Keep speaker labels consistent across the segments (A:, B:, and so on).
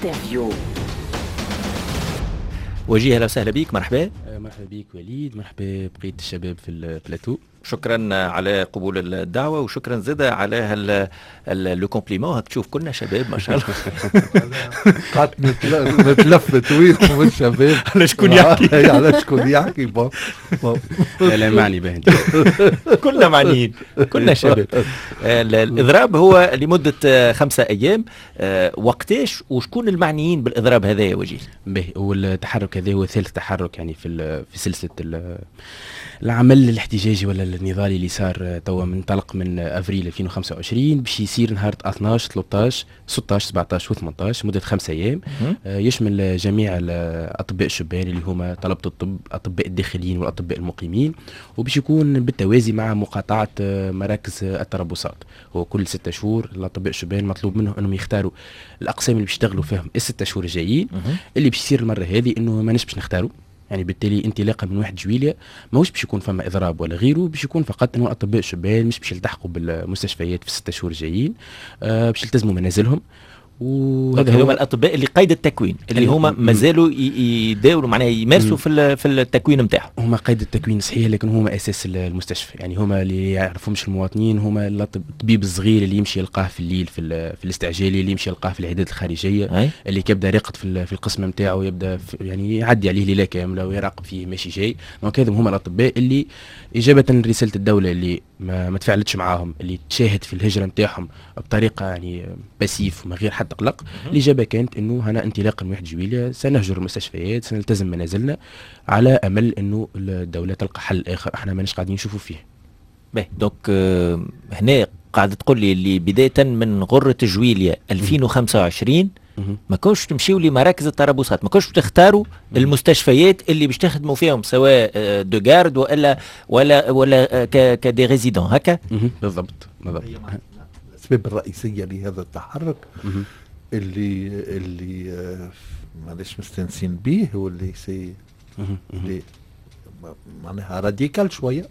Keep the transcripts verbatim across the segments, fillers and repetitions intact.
A: انترفيو.
B: وجيه، اهلا وسهلا بك. مرحبا.
C: مرحبا بك وليد، مرحبا بقية الشباب في البلاتو.
B: شكرا على قبول الدعوه، وشكرا زاده على هال لو كومبليمون. هاك تشوف كلنا شباب ما شاء الله.
D: قعدت نتلفت وين من الشباب
B: على شكون يحكي
D: على شكون يحكي بون
C: لا لا معني باهي
B: كلنا معنيين، كلنا شباب. الاضراب هو لمده خمسة ايام. وقتاش وشكون المعنيين بالاضراب هذا يا وجيه؟
C: باهي، والتحرك هذا هو ثالث تحرك يعني في في سلسله العمل الاحتجاجي ولا النضالي اللي صار توا منطلق من افريل ألفين وخمسة وعشرين باش يصير نهار اثناش ثلاثطاش ستطاش سبعطاش وثمنطاش مده خمسة ايام. آه يشمل جميع الاطباء الشبان اللي هما طلبه الطب، الاطباء الداخليين والاطباء المقيمين، وباش يكون بالتوازي مع مقاطعه مراكز التربصات. هو كل ستة شهور الاطباء الشبان مطلوب منهم انهم يختاروا الاقسام اللي باش يشتغلوا فيهم الستة شهور الجايين. اللي باش يصير المره هذه انه ما باش نختاروا، يعني بالتالي انطلاقا من واحد جويلية ماهوش باش يكون فما اضراب ولا غيره، باش يكون فقط انه الاطباء الشبان مش باش يلتحقوا بالمستشفيات في الستة شهور الجايين، آه باش يلتزموا منازلهم.
B: وهذا هما الاطباء اللي قيد التكوين اللي هما مازالوا يداولوا معناها يمارسوا في في التكوين نتاعهم.
C: هما قيد التكوين صحيح، لكن هما اساس المستشفى. يعني هما اللي يعرفهمش المواطنين، هما الطبيب الصغير اللي يمشي يلقاه في الليل في, في الاستعجالي، اللي يمشي يلقاه في العيادات الخارجيه، أي؟ اللي كيبدا راقد في, في القسم نتاعو، يبدا يعني يعدي عليه ليله كامله ويراقب فيه ماشي جاي. دونك هذم هما الاطباء اللي اجابه لرساله الدوله اللي ما, ما تفاعلتش معاهم، اللي تشاهد في الهجره نتاعهم بطريقه يعني باسيف ومن غير حتى قلق. الاجابه كانت انه هنا انطلاقا من واحد جويلية سنهجر المستشفيات، سنلتزم منازلنا على امل انه الدوله تلقى حل اخر احنا ماناش قاعدين نشوفوا فيه.
B: باهي، دونك آه هنا قاعد تقول لي اللي بدايه من غره جويلية ألفين وخمسة وعشرين ما كنتش تمشيوا لمراكز التربصات، ما كنتش تختاروا المستشفيات اللي باش تخدموا فيهم سواء دو جارد ولا ولا ولا كدي ريزيدون هكا.
C: بالضبط بالضبط.
D: الاسباب الرئيسيه لهذا التحرك اللي اللي آه معلش مستنسين به هو اللي سي اللي معناها راديكال شويه.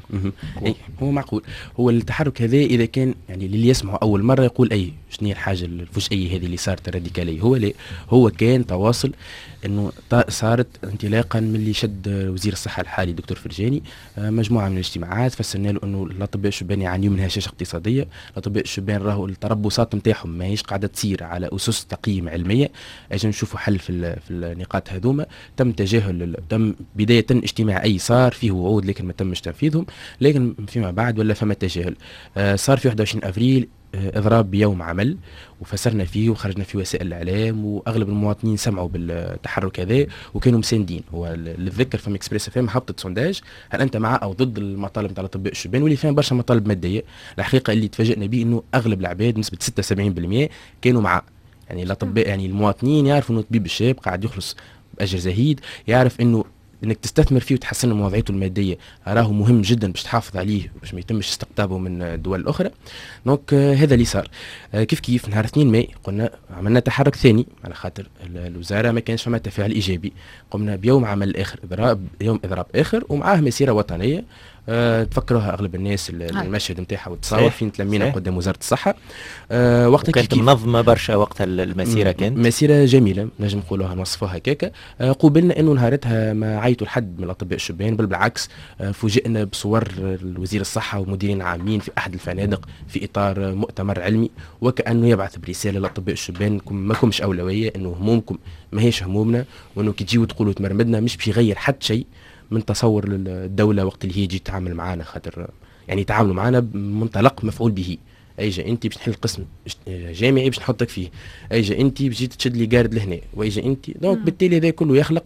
C: اي هو معقول. هو التحرك هذا اذا كان يعني اللي يسمعه اول مره يقول اي شنو هي الحاجه الفجائيه هذه اللي صارت راديكاليه، هو ليه هو كان تواصل انه صارت انطلاقا من اللي شد وزير الصحه الحالي الدكتور فرجاني مجموعه من الاجتماعات فسرنا له انه الاطباء الشبان يعانيوا من هشاشه اقتصاديه. الاطباء الشبان راهو التربصات نتاعهم ماهيش قاعده تصير على اسس تقييم علميه. اجي نشوفوا حل في في النقاط هذوما. تم تجاهل، تم بدايه اجتماع اي صار فيه وعود لكن ما تمش تنفيذهم، لكن فيما بعد ولا فما تجاهل. آه صار في واحد وعشرين افريل آه اضراب بيوم عمل وفسرنا فيه وخرجنا في وسائل الاعلام، واغلب المواطنين سمعوا بالتحرك هذا وكانوا مساندين. هو للذكر فما اكسبريس فهم هبطت سونداج هل انت مع او ضد المطالب نتاع الاطباء الشبان، واللي فيها برشا مطالب ماديه. الحقيقه اللي تفاجئنا به انه اغلب العباد نسبه ستة وسبعين بالمئة كانوا مع. يعني الاطباء يعني المواطنين يعرفوا انه الطبيب الشاب قاعد يخلص باجر زهيد، يعرف انه انك تستثمر فيه وتحسن من وضعيته الماديه راهو مهم جدا باش تحافظ عليه باش ما يتمش استقطابه من الدول الاخرى. دونك آه هذا اللي صار. آه كيف كيف نهار اثنين ماي قلنا عملنا تحرك ثاني على خاطر الوزاره ما كانش فما تفاعل ايجابي. قمنا بيوم عمل اخر اضراب، يوم اضراب اخر ومعاه مسيره وطنيه. أه تفكروها اغلب الناس المشهد نتاعها والتصاور فين تلمينا قدام وزاره الصحه. أه وقت
B: كانت منظمه برشا وقتها المسيره، كانت
C: مسيره جميله نجم نقولوها نوصفوها هكاكا. أه قوبلنا انه نهارتها ما عيطوا لحد من الاطباء الشبان، بل بالعكس أه فوجئنا بصور الوزير الصحه ومديرين عامين في احد الفنادق في اطار مؤتمر علمي، وكانه يبعث برساله للاطباء الشبان ما كمش اولويه، انه همومكم ماهيش همومنا، وانه كي تجيو تقولوا تمرمدنا مش باش يغير حتى شيء من تصور الدولة وقت اللي هي تجي تتعامل معنا. خاطر يعني يتعاملوا معنا بمنطلق مفعول به. ايجا انت باش نحل قسم جامعي باش نحطك فيه، ايجا انت باش تشد لي جارد لهنا، وايجا انت دونك بالتالي هذا كله يخلق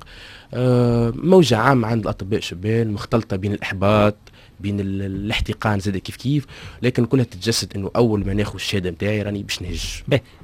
C: آه موجة عامة عند الاطباء الشبان مختلطة بين الاحباط بين الاحتقان زاد كيف كيف، لكن كلها تتجسد انه اول ما ناخذ الشهاده نتاعي راني باش نهج.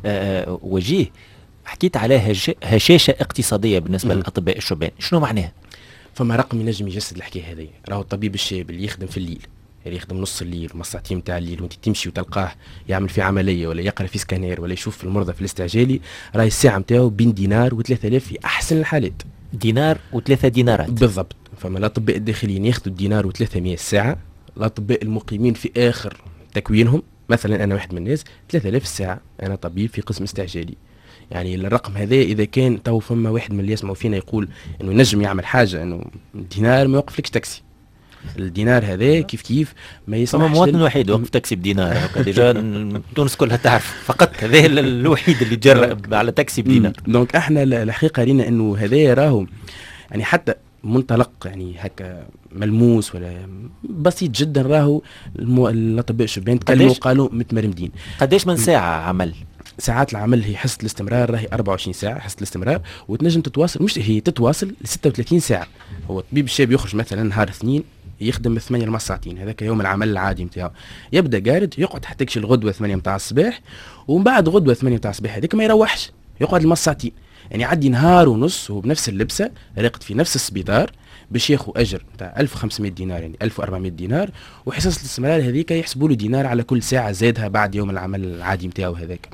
B: آه وجيه، حكيت على هشاشه اقتصاديه بالنسبه للاطباء الشبان، شنو معناها؟
C: فما رقم ينجم يجسد الحكايه هذه. راهو الطبيب الشاب اللي يخدم في الليل، اللي يخدم نص الليل وما ساعتين نتاع الليل، وانت تمشي وتلقاه يعمل في عمليه ولا يقرا في سكانير ولا يشوف في المرضى في الاستعجالي، راهي الساعه نتاعو بين دينار وثلاثة آلاف في احسن الحالات.
B: دينار وثلاثة دينارات
C: بالضبط. فما الاطباء الداخليين ياخذوا الدينار وثلاثمائة الساعه، الاطباء المقيمين في اخر تكوينهم مثلا انا واحد من الناس ثلاثة آلاف الساعه، انا طبيب في قسم استعجالي. يعني الرقم هذا اذا كان تو فما واحد من اللي يسمعوا فينا يقول انه ينجم يعمل حاجه انه دينار ما يوقف لكش تاكسي، الدينار هذا كيف كيف ما يسمحش.
B: فما مواطن وحيد وقف تاكسي بدينار هكا ديجا تونس كلها تعرف، فقط هذا الوحيد اللي جرب على تاكسي بدينار.
C: دونك احنا الحقيقه رينا انه هذا راهو يعني حتى منطلق يعني هكا ملموس ولا بسيط جدا، راهو المو... الاطباء الشبان تكلموا قالوا متمرمدين.
B: قداش من ساعه عمل؟
C: ساعات العمل هي حصه الاستمرار راهي أربعة وعشرين ساعه حصه الاستمرار، وتنجم تتواصل مش هي تتواصل ل ستة وثلاثين ساعه. هو الطبيب الشاب يخرج مثلا نهار اثنين يخدم ثمانية لما ساعتين، هذاك يوم العمل العادي نتاعو، يبدا قارد يقعد حتى يكشي الغدوه ثمانية نتاع الصباح، ومن بعد غدوه ثمانية نتاع الصباح هذيك ما يروحش، يقعد لما ساعتين، يعني يعدي نهار ونص وهو بنفس اللبسه راقد في نفس السبيطار باش ياخذ اجر نتاع ألف وخمسمائة دينار يعني ألف وأربعمائة دينار، وحصص الاستمرار هذيك يحسبوا له دينار على كل ساعه زادها بعد يوم العمل العادي نتاعو هذاك.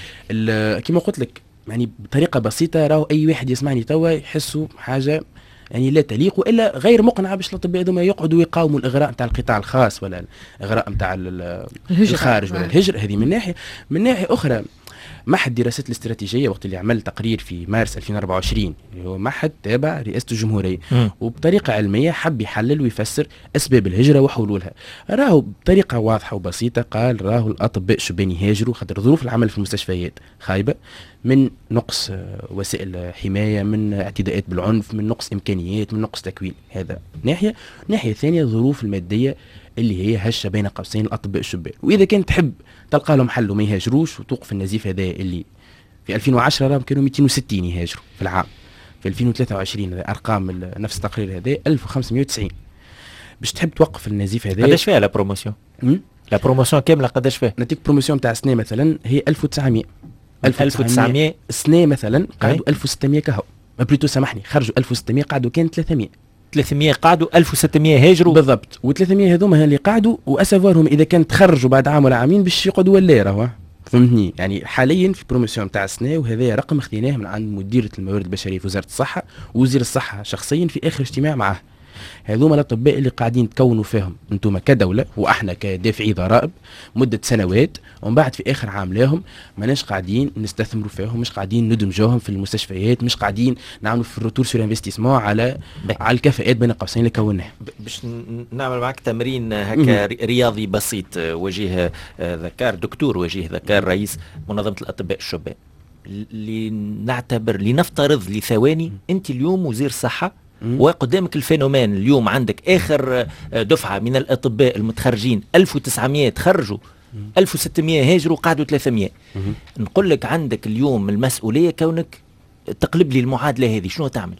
C: كما قلت لك يعني بطريقه بسيطه راهو اي واحد يسمعني توا يحسوا حاجه يعني لا تليق والا غير مقنعه باش الاطباء هذوما يقعدوا يقاوموا الاغراء نتاع القطاع الخاص ولا الاغراء نتاع الخارج ولا الهجر. هذه من ناحيه. من ناحيه اخرى معهد الدراسات الاستراتيجيه وقت اللي عمل تقرير في مارس ألفين وأربعة وعشرين اللي هو معهد تابع رئاسه الجمهوريه م. وبطريقه علميه حب يحلل ويفسر اسباب الهجره وحلولها. راهو بطريقه واضحه وبسيطه قال راهو الاطباء شبان يهاجروا خاطر ظروف العمل في المستشفيات خايبه، من نقص وسائل حمايه، من اعتداءات بالعنف، من نقص امكانيات، من نقص تكوين. هذا ناحيه. ناحيه ثانيه الظروف الماديه اللي هي هشه بين قوسين الاطباء الشبان، واذا كان تحب تلقى لهم حل وما يهاجروش وتوقف النزيف هذا اللي في ألفين وعشرة راهم كانوا مئتين وستين يهاجروا في العام، في ألفين وثلاثة وعشرين ارقام نفس التقرير هذا ألف وخمسمائة وتسعين. باش تحب توقف النزيف هذا
B: قداش فيها لا بروموسيون؟ لا بروموسيون كامله قداش فيها؟
C: نتيك بروموسيون تاع سنه مثلا هي ألف وتسعمائة
B: ألف وتسعمائة
C: سنه مثلا قعدوا ألف وستمائة كهو بلوتو سامحني خرجوا ألف وستمائة قعدوا كان ثلاثمائة
B: ثلاثمائة قعدوا ألف وستمائة هاجروا
C: بالضبط، و300 هذوما اللي قعدوا واسافارهم اذا كان تخرجوا بعد عام ولا عامين باش يقعدوا ولا راهو فهمتني. يعني حاليا في بروموسيون تاع السنه وهذا رقم اخذناه من عند مديره الموارد البشريه في وزاره الصحه ووزير الصحه شخصيا في اخر اجتماع معه. هذوما الاطباء اللي قاعدين تكونوا فيهم انتم كدوله واحنا كدافعي ضرائب مده سنوات، ومن بعد في اخر عام لهم ماناش قاعدين نستثمروا فيهم، مش قاعدين ندمجوهم في المستشفيات، مش قاعدين نعملوا في الروتور سور انفستيسمون على على الكفاءات بين قوسين اللي كوناها.
B: باش نعمل معك تمرين هكا رياضي بسيط. وجيه ذكر دكتور وجيه ذكر رئيس منظمه الاطباء الشبان، لنعتبر لنفترض لثواني انت اليوم وزير صحه وقدامك الفينومين اليوم عندك اخر دفعه من الاطباء المتخرجين ألف وتسعمائة تخرجوا، ألف وستمائة هاجروا قعدوا ثلاثمائة. نقول لك عندك اليوم المسؤوليه كونك تقلب لي المعادله هذه، شنو تعمل؟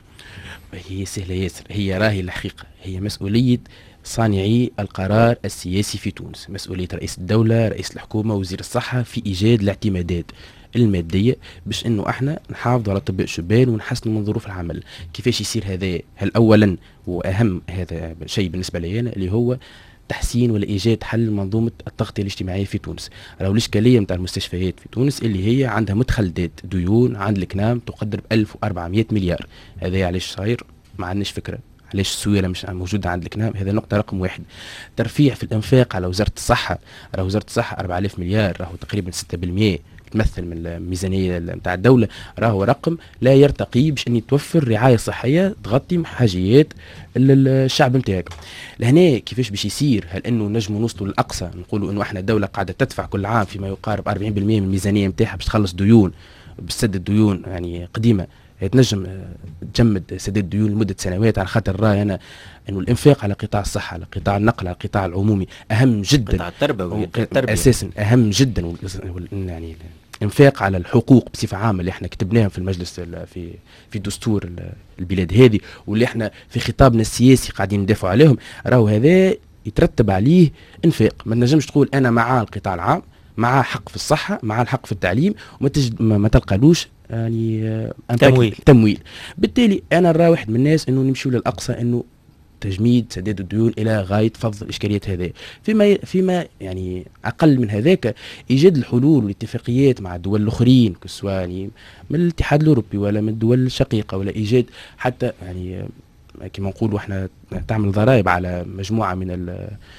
C: هي سهله ياسر، هي راهي الحقيقه هي مسؤوليه صانعي القرار السياسي في تونس، مسؤوليه رئيس الدوله، رئيس الحكومه، وزير الصحه في ايجاد الاعتمادات الماديه باش انه احنا نحافظوا على اطباء الشبان ونحسنوا من ظروف العمل. كيفاش يصير هذا؟ هل اولا واهم هذا شيء بالنسبه لي انا اللي هو تحسين ولا ايجاد حل منظومه التغطيه الاجتماعيه في تونس. راهو الاشكاليه نتاع المستشفيات في تونس اللي هي عندها متخلدات ديون عند الكنام تقدر ب ألف وأربعمائة مليار. هذا علاش صاير؟ ما عندناش فكره. علاش السويره مش موجوده عند الكنام؟ هذا نقطه رقم واحد. ترفيع في الانفاق على وزاره الصحه، راهو وزاره الصحه أربعة آلاف مليار، راهو تقريبا ستة بالمئة تمثل من الميزانيه نتاع الدوله، راهو رقم لا يرتقي باش اني توفر رعايه صحيه تغطي حاجيات الشعب نتاعك. لهنا كيفاش باش يصير؟ هل انه نجموا نوصلوا للاقصى نقولوا انه احنا الدوله قاعده تدفع كل عام فيما يقارب أربعين بالمئة من الميزانيه نتاعها باش تخلص ديون، بسد الديون يعني قديمه تنجم تجمد سداد الديون لمده سنوات، على خاطر راي انا انه الانفاق على قطاع الصحه، على قطاع النقل، على القطاع العمومي اهم جدا،
B: قطاع التربوي
C: اساسا اهم جدا، يعني الانفاق على الحقوق بصفه عامه اللي احنا كتبناهم في المجلس في في دستور البلاد هذه واللي احنا في خطابنا السياسي قاعدين ندافعوا عليهم، راهو هذا يترتب عليه انفاق. ما نجمش تقول انا مع القطاع العام، مع حق في الصحه، مع الحق في التعليم، وما تجد ما تلقالوش يعني
B: تمويل
C: تمويل. بالتالي انا نرى واحد من الناس انه نمشيو للاقصى، انه تجميد سداد الديون الى غايه فض الاشكاليات هذه. فيما فيما يعني اقل من هذاك ايجاد الحلول والاتفاقيات مع الدول الاخرين كسوا يعني من الاتحاد الاوروبي ولا من الدول الشقيقه، ولا ايجاد حتى يعني كما نقولوا احنا تعمل ضرائب على مجموعه من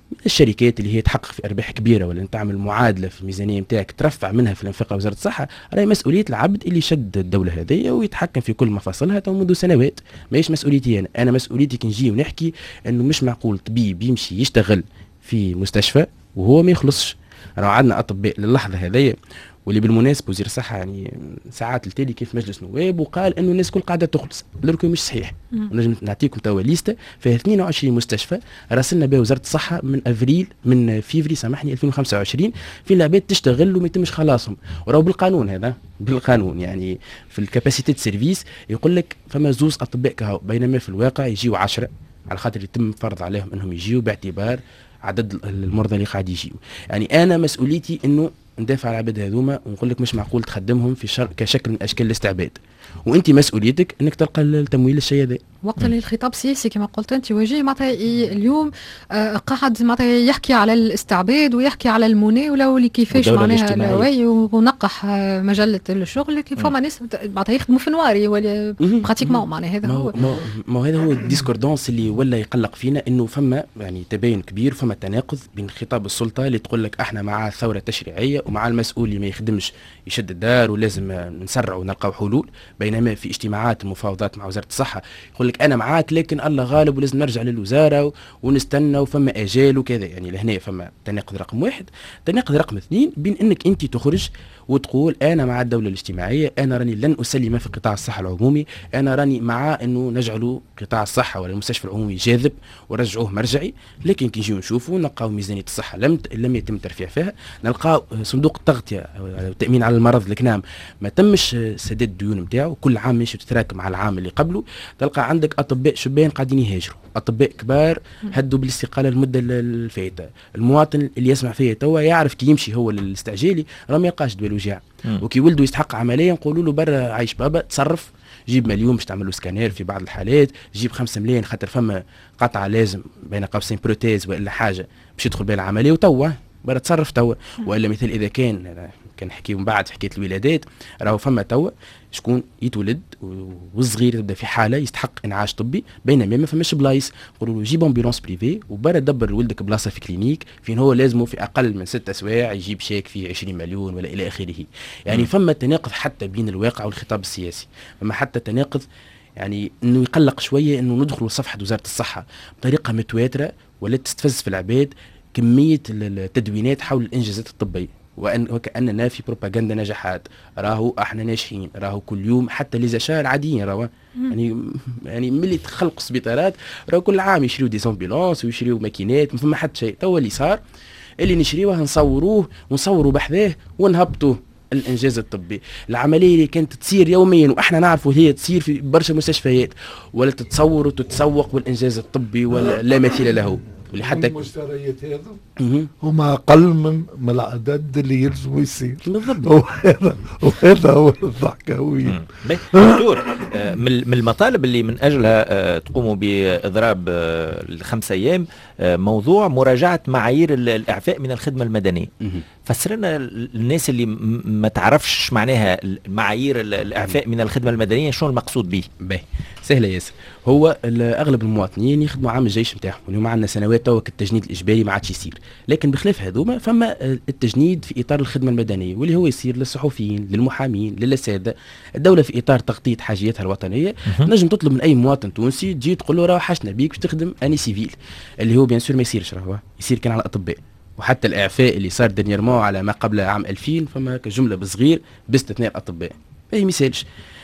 C: الشركات اللي هي تحقق في ارباح كبيره ولا تعمل معادله في الميزانيه نتاعك ترفع منها في الانفاق على وزاره الصحه، راهي مسؤوليه العبد اللي شد الدوله هذه ويتحكم في كل مفاصلها منذ سنوات. ماهيش مسؤوليتي انا، انا مسؤوليتي كي نجي ونحكي انه مش معقول طبيب يمشي يشتغل في مستشفى وهو ما يخلصش. راه عندنا اطباء للحظه هذه، واللي بالمناسبه وزير الصحه يعني ساعات التالي كيف مجلس نواب وقال انه الناس كل قاعده تخلص، لكن مش صحيح. نجم نعطيكم توا ليسته فيها اثنين وعشرين مستشفى راسلنا بها وزاره الصحه من افريل من فيفري سامحني ألفين وخمسة وعشرين في العباد تشتغل وما يتمش خلاصهم، وراهو بالقانون هذا بالقانون يعني في الكاباسيتي سيرفيس يقول لك فما زوز اطباء كهو، بينما في الواقع يجيو عشرة على خاطر يتم فرض عليهم انهم يجيو باعتبار عدد المرضى اللي قاعد يجيو. يعني انا مسؤوليتي انه ندافع على العباد هذوما ونقول لك مش معقول تخدمهم في شر... كشكل من اشكال الاستعباد، وانت مسؤوليتك انك تلقى التمويل للشيء هذا.
A: وقت اللي الخطاب السياسي كما قلت انت وجيه معناتها اليوم آه قاعد معناتها يحكي على الاستعباد ويحكي على المناوله واللي كيفاش معناها ونقح آه مجله الشغل كيف فما ناس معناتها يخدموا في نواري ولا براتيكمون معناها هذا هو
C: ما هذا هو الديسكوردونس اللي ولا يقلق فينا، انه فما يعني تباين كبير، فما تناقض بين خطاب السلطه اللي تقول لك احنا مع الثوره التشريعيه ومع المسؤول اللي ما يخدمش يشد الدار ولازم نسرع ونلقاو حلول، بينما في اجتماعات المفاوضات مع وزاره الصحه يقول لك انا معاك لكن الله غالب ولازم نرجع للوزاره ونستنى وفما اجال وكذا. يعني لهنا فما تناقض رقم واحد. تناقض رقم اثنين بين انك انت تخرج وتقول انا مع الدوله الاجتماعيه، انا راني لن اسلم في قطاع الصحه العمومي، انا راني مع انه نجعلوا قطاع الصحه ولا المستشفى العمومي جاذب ورجعوه مرجعي، لكن كي نجيو نشوفوا نلقاو ميزانيه الصحه لم لم يتم الترفيع فيها، نلقاو صندوق التغطيه او التامين على المرض الكنام ما تمش سداد الديون نتاعو، كل عام ماشي تتراكم على العام اللي قبله، تلقى عندك اطباء شبان قاعدين يهاجروا، اطباء كبار هدوا بالاستقاله المده الفائته، المواطن اللي يسمع فيا توا يعرف كي يمشي هو الاستعجالي راه ما يلقاش دواء الوجاع، وكي ولده يستحق عمليه نقولوا له برا عايش بابا تصرف، جيب مليون باش تعمل له سكانير في بعض الحالات، جيب خمسة ملايين خاطر فما قطعه لازم بين قوسين بروتيز والا حاجه باش يدخل بها العمليه وتوا برا تصرف توا. والا مثال اذا كان كان نحكيو من بعد في حكايه الولادات، راهو فما توا شكون يتولد والصغير يبدا في حاله يستحق انعاش طبي، بينما ما فماش بلايص نقولوا له جيب امبولانس بريفي وبرا دبر لولدك بلاصه في كلينيك فين هو لازمه في اقل من ستة سوايع يجيب شيك فيه عشرين مليون ولا الى اخره. يعني م. فما تناقض حتى بين الواقع والخطاب السياسي، فما حتى تناقض يعني انه يقلق شويه انه ندخلوا صفحه وزاره الصحه بطريقه متواتره ولا تستفز في العباد كميه التدوينات حول الانجازات الطبيه، وأن وكأننا في بروباغندا نجاحات، راهو احنا ناجحين، راهو كل يوم حتى لي زاشا العاديين راهو يعني يعني ملي تخلقوا السبيطارات راهو كل عام يشريوا دي امبولانس ويشريوا ماكينات، ما فما حتى شيء. توا اللي صار اللي نشريوه نصوروه ونصوروا بحذاه ونهبطوه الانجاز الطبي. العمليه اللي كانت تصير يوميا واحنا نعرفوا هي تصير في برشا مستشفيات ولا تتصور وتتسوق والانجاز الطبي ولا لا مثيل له، واللي حتى
D: المشتريات هذا هما اقل من من العدد اللي يلزم يصير
C: بالضبط.
D: وهذا وهذا هو الضحكوي.
B: دكتور، من المطالب اللي من اجلها تقوموا باضراب الخمس ايام موضوع مراجعه معايير الاعفاء من الخدمه المدنيه. فسرنا الناس اللي ما تعرفش معناها معايير الاعفاء من الخدمه المدنيه شنو المقصود به؟
C: باهي سهله ياسر. هو اغلب المواطنين يخدموا عام الجيش نتاعهم، اليوم عندنا سنوات تو التجنيد الاجباري ما عادش يصير، لكن بخلاف هذوما فما التجنيد في اطار الخدمه المدنيه واللي هو يصير للصحفيين للمحامين للاساتذه. الدوله في اطار تغطيه حاجياتها الوطنيه نجم تطلب من اي مواطن تونسي تجي تقول له راه حشنا بيك باش تخدم اني سيفيل، اللي هو بيان سور ما يصيرش، راهو يصير كان على الاطباء. وحتى الاعفاء اللي صار دنييرمون على ما قبل عام ألفين فما كجمله بصغير باستثناء الاطباء اي مثالش.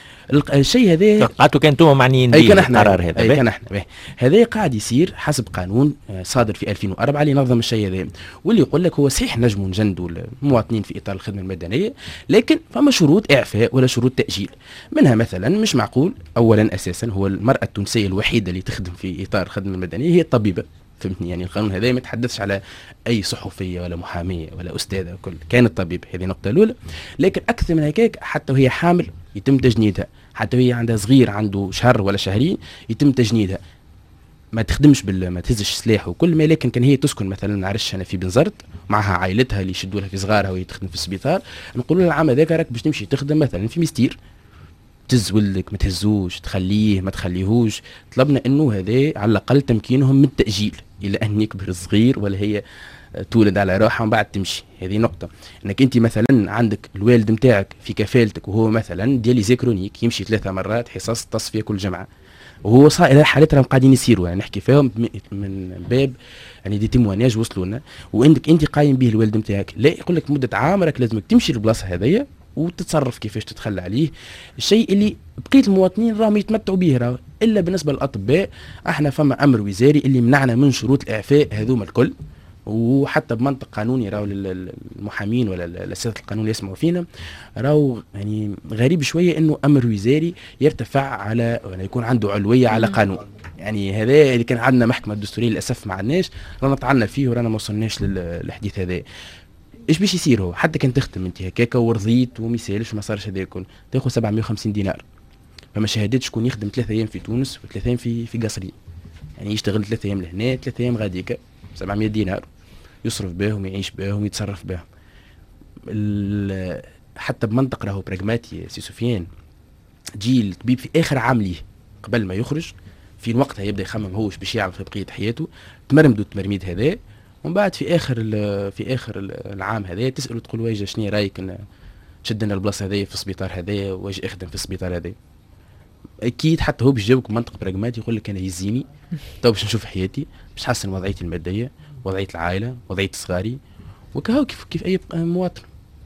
C: الشيء هذا
B: قعدتوا كنتم معنيين به القرار هذا؟
C: اي كان احنا هذا قاعد يصير حسب قانون صادر في ألفين وأربعة اللي نظم الشيء هذا، واللي يقول لك هو صحيح نجموا نجندوا المواطنين في اطار الخدمه المدنيه، لكن فما شروط اعفاء ولا شروط تاجيل. منها مثلا مش معقول اولا اساسا هو المراه التونسيه الوحيده اللي تخدم في اطار الخدمه المدنيه هي الطبيبه، فهمتني؟ يعني القانون هذا ما يتحدثش على اي صحفيه ولا محاميه ولا استاذه، كل كانت طبيب. هذه النقطه الاولى. لكن اكثر من هيك حتى وهي حامل يتم تجنيدها، حتى وهي عندها صغير عنده شهر ولا شهرين يتم تجنيدها، ما تخدمش بال ما تهزش سلاح وكل ما. لكن كان هي تسكن مثلا نعرفش انا في بنزرت معها عائلتها اللي يشدوا لها في صغارها وهي تخدم في السبيطار، نقول لها العام هذاك راك باش تمشي تخدم مثلا في مستير تهز ولدك ما تهزوش، تخليه ما تخليهوش. طلبنا انه هذا على الاقل تمكينهم من التاجيل الى ان يكبر صغير، ولا هي تولد على روحها ومن بعد تمشي. هذه نقطة. انك انت مثلا عندك الوالد نتاعك في كفالتك وهو مثلا دياليزي كرونيك، يمشي ثلاثة مرات حصص تصفية كل جمعة، وهو صار حالات راهم قاعدين يصيروا، يعني نحكي فيهم من باب يعني دي تيموانياج وصلوا لنا، وعندك انت قايم به الوالد نتاعك، لا يقول لك مدة عام راك لازمك تمشي للبلاصة هذيا وتتصرف كيفاش تتخلى عليه. الشيء اللي بقية المواطنين راهم يتمتعوا به راهو، الا بالنسبة للاطباء احنا فما امر وزاري اللي منعنا من شروط الاعفاء هذوما الكل، وحتى بمنطق قانوني راهو المحامين ولا الاساتذه القانون يسمعوا فينا، راهو يعني غريب شويه انه امر وزاري يرتفع على ولا يكون عنده علويه على قانون. يعني هذا اللي كان عندنا محكمه دستوريه للاسف ما عندناش، رانا طعنا فيه ورانا ما وصلناش للحديث هذا. ايش باش يصير؟ هو حتى كان تختم انت هكاكا ورضيت وما يسالش وما صارش هذا يكون تاخذ سبعمائة وخمسين دينار. فما شهادتش شكون يخدم ثلاثة ايام في تونس وثلاثة ايام في في قصري، يعني يشتغل ثلاثة ايام لهنا ثلاثة ايام غاديكا، سبعمائة دينار يصرف بهم ويعيش بهم ويتصرف بهم. حتى بمنطق راهو براغماتي سي سفيان، تجي الطبيب في اخر عام ليه قبل ما يخرج، في وقتها يبدا يخمم هو باش يعمل في بقيه حياته، تمرمدوا التمرميد هذا، ومن بعد في اخر في اخر العام هذا تساله تقول واجه شنو رايك تشد لنا البلاصه هذه في السبيطار هذا، واجه اخدم في السبيطار هذا. اكيد حتى هو باش يجاوبك منطق براغماتي يقول لك انا يزيني تو باش نشوف حياتي، باش نحسن وضعيتي الماديه، وضعيه العائله، وضعيه صغاري، وكهو كيف كيف اي مواطن.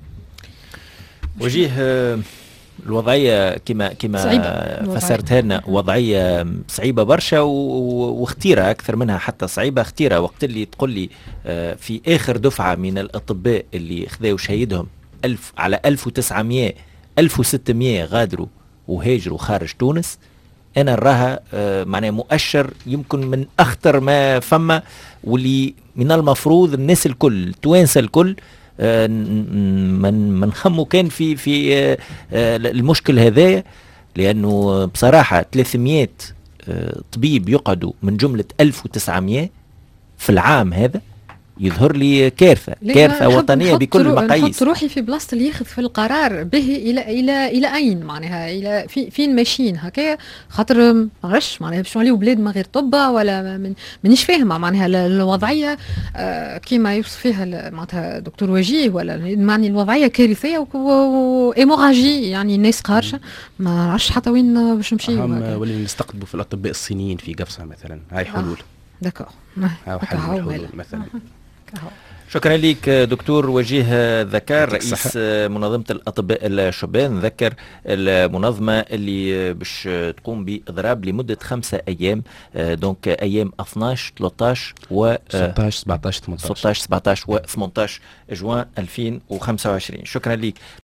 B: وجيه الوضعيه كما كما فسرتها لنا وضعيه صعيبه برشا واختيره اكثر منها حتى صعيبه اختيره. وقت اللي تقول لي في اخر دفعه من الاطباء اللي خذوا شهيدهم ألف على ألف وتسعمائة ألف وستمائة غادروا وهاجروا خارج تونس، انا نراها معناها مؤشر يمكن من اخطر ما فما، واللي من المفروض الناس الكل التوانسه الكل من من خموا كان في في المشكل هذايا. لانه بصراحه ثلاثمائة طبيب يقعدوا من جمله ألف وتسعمائة في العام هذا، يظهر لي كارثه كارثه وطنيه بكل المقاييس.
A: نحط روحي في بلاصه اللي ياخذ في القرار به الى الى الى اين معناها، الى في فين ماشيين هكا، خاطر ما عرفش معناها باش نوليو بلاد ما غير طبه ولا من مانيش فاهمه معناها الوضعيه آه كيما يوصف فيها معناتها دكتور وجيه، ولا معني الوضعيه كارثيه وايموراجي، يعني الناس قارشه ما عرفش حتى وين باش نمشيو.
C: ولا نستقطبوا في الاطباء الصينيين في قفصه مثلا، هاي حلول.
A: آه. دكور
C: هاو حلول مثلا.
B: شكرا لك دكتور وجيه ذكار، رئيس منظمة الأطباء الشبان. نذكر المنظمة اللي باش تقوم بإضراب لمدة خمسة أيام، دونك أيام اثناش ثلاثة و
C: ستة عشر سبعة عشر ثمانية عشر
B: ستة عشر سبعة عشر و ثمانية عشر جوان ألفين وخمسة وعشرين. شكرا لك.